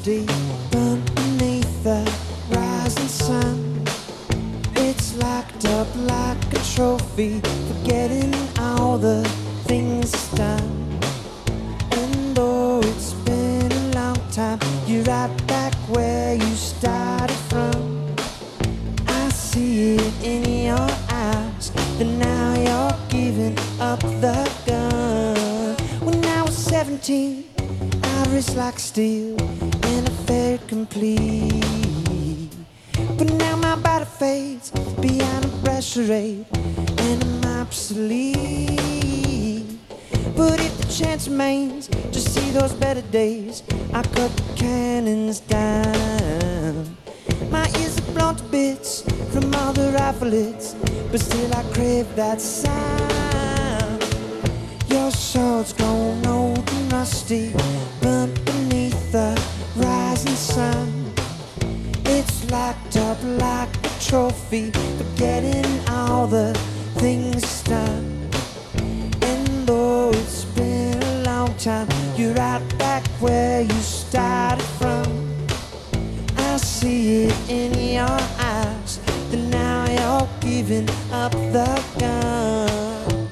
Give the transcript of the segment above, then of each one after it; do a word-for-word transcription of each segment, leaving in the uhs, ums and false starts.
rusty, burnt beneath the rising sun. It's locked up like a trophy, forgetting all the things it's done. And though it's been a long time, you're right back where you started from. I see it in your eyes, that now you're giving up the gun. When I was seventeen, I wrist like steel, and I felt complete. But now my body fades beyond a pressure rate, and I'm obsolete. But if the chance remains to see those better days, I cut the cannons down. My ears are blown to bits from all the riflets, but still I crave that sound. Your sword's grown old and rusty, burnt beneath the rising sun. It's locked up like a trophy, forgetting all the things it's done. And though it's been a long time, you're right back where you started from. I see it in your eyes, that now you're giving up the gun.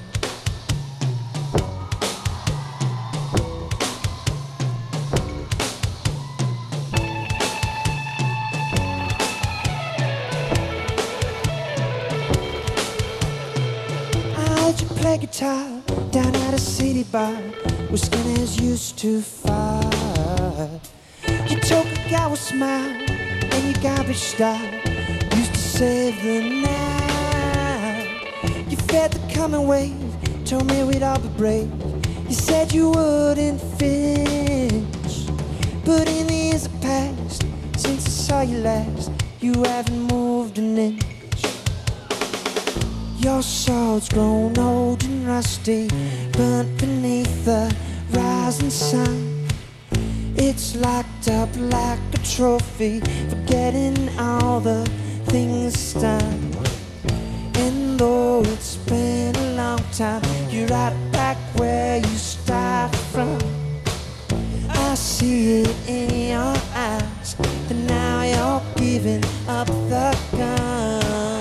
Play guitar down at a city bar where skinheads used to fight. You took a guy with a smile and your garbage style used to save the night. You fed the coming wave, told me we'd all be brave. You said you wouldn't finish, but in the years that passed since I saw you last, you haven't moved an inch. Your sword's grown old and rusty, burnt beneath the rising sun. It's locked up like a trophy, forgetting all the things it's done. And though it's been a long time, you're right back where you started from. I see it in your eyes, that now you're giving up the gun.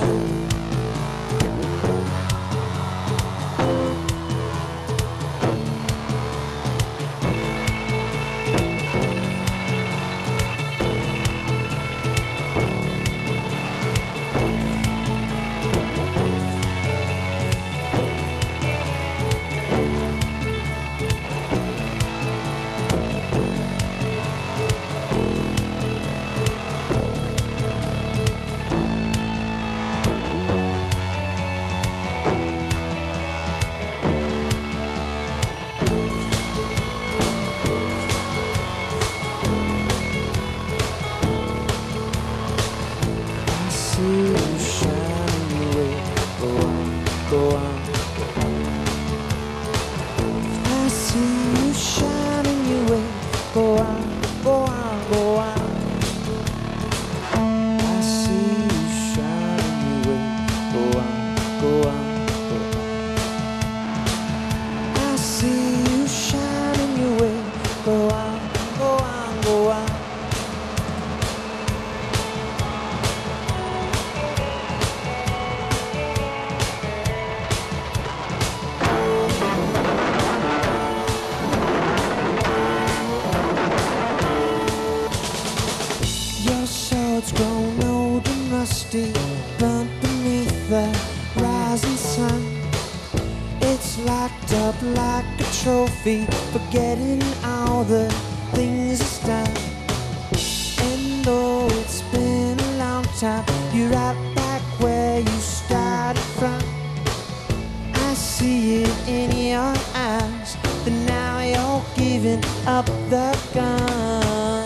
Grown old and rusty, burnt beneath the rising sun. It's locked up like a trophy, forgetting all the things it's done. And though it's been a long time, you're right back where you started from. I see it in your eyes, that now you're giving up the gun.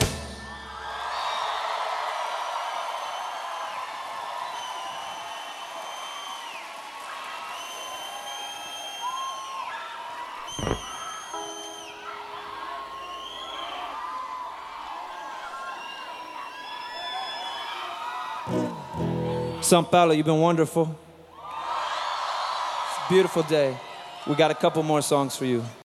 São Paulo, you've been wonderful. It's a beautiful day. We got a couple more songs for you.